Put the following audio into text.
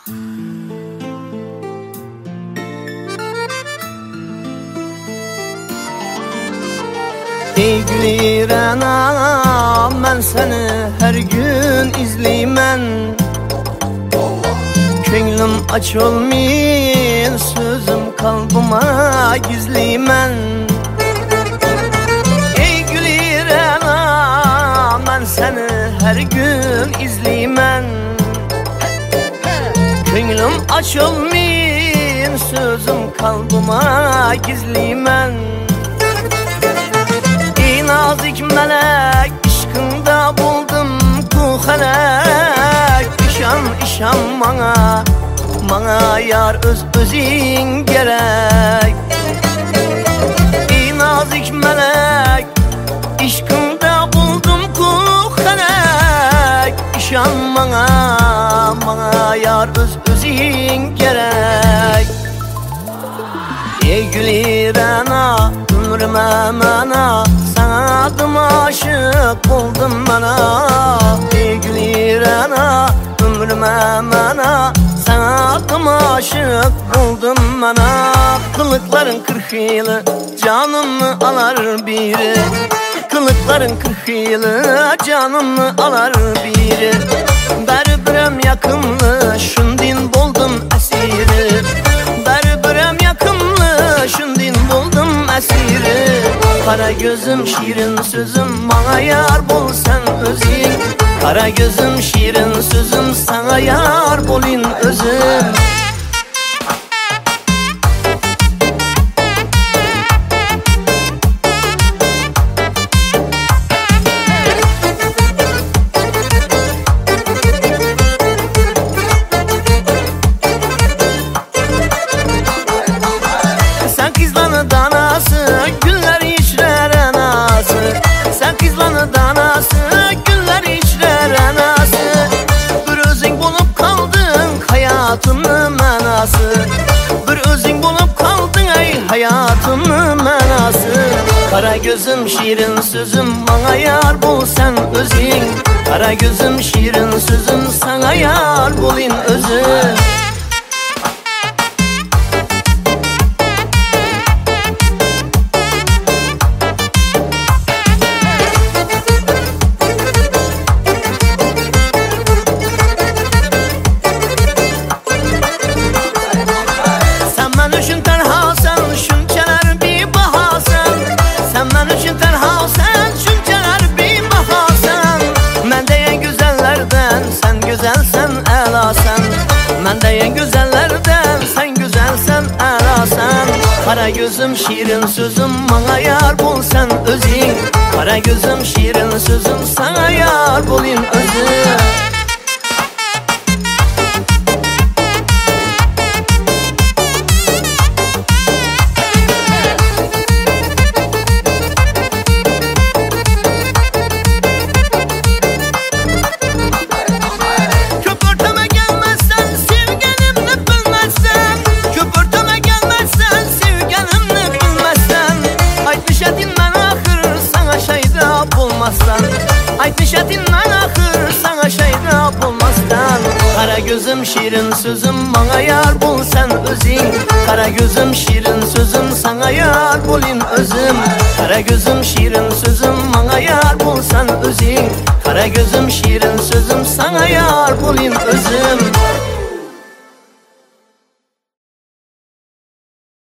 Ey güler ana, ben seni her gün izleymen. Könglim aç olmayın, sözüm kalbıma gizleymen. Ey güler ana, ben seni her gün izleymen. Könglim aç olmayın, sözüm kalbıma gizleymen. Nazik melek, aşkında buldum bu felek. İşan bana yar özün gerek. Ey nazik melek, aşkında buldum bu felek. İşan bana yar özün gerek. Ey güler ana, ömrüme mana, sana adım aşık oldum bana. Ey güler ana, ömrüme mana, sana adım aşık oldum bana. Kılıkların 40 yılı canımı alar biri. Kılıkların 40 yılı canımı alar biri. Berberem yakınlı, şundin buldum esiri. Berberem yakınlı, şundin buldum esiri. Kara gözüm şirin sözüm, bana yar bol sen özün. Kara gözüm şirin sözüm, sana yar bolin özüm. Sen kızlanı danası, güller içrer anası. Sen kızlanı danası, güller içrer anası. Bir özün bulup kaldın hayatımın manası. Bir özün bulup kaldın ey hayatımın manası. Kara gözüm şirin sözüm, bana yar bul sen özün. Kara gözüm şirin sözüm, sana yar bulin özüm. Ben de en güzellerden, sen güzelsen alasan. Kara gözüm şirin sözüm, bana yar bul sen özün. Kara gözüm şirin sözüm, sana yar bulayım özüm. Aytmış etinden ahır sana şeyda bulmazdan. Kara gözüm şirin sözüm, bana yar bul sen özün. Kara gözüm şirin sözüm, sana yar bulin özüm. Kara gözüm şirin sözüm, bana yar bul sen özün. Kara gözüm şirin sözüm, sana yar bulin özüm.